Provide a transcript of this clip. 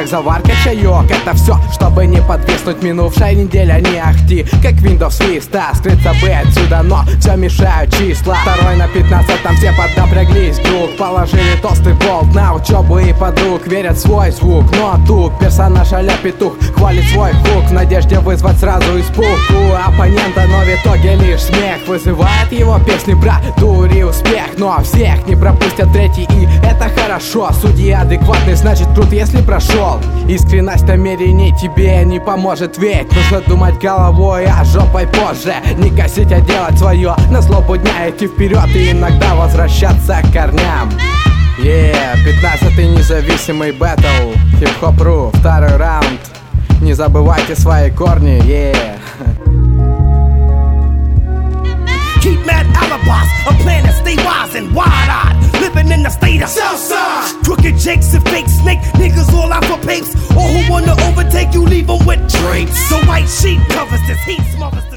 как заварка чаек. Это все, чтобы не подвиснуть. Минувшая неделя не ахти, как Windows Vista. Скрыться бы отсюда, но все мешают числа. Второй на 15, там все поднапряглись вдруг. Положили толстый болт на учебу и подруг. Верят в свой звук, но тут персонаж а-ля петух хвалит свой хук в надежде вызвать сразу испуг у оппонента, но в итоге лишь смех вызывает его песни про дур и успех. Но всех не пропустят третий, и это хорошо. Судья адекватный, значит труд, если прошел. Искренность намерений тебе не поможет, ведь нужно думать головой, а жопой позже. Не косить, а делать свое, на злобу дня идти вперед и иногда возвращаться к корням. 15-й независимый бэтл, хип-хоп.ру, второй раунд. Не забывайте свои корни, Keep mad alibis, a plan to stay wise and wide-eyed. Living in the state of Southside. Crooked jakes and fake snake niggas all out for papes. All who wanna overtake you, leave them with drapes. So white sheet covers this heat, smothers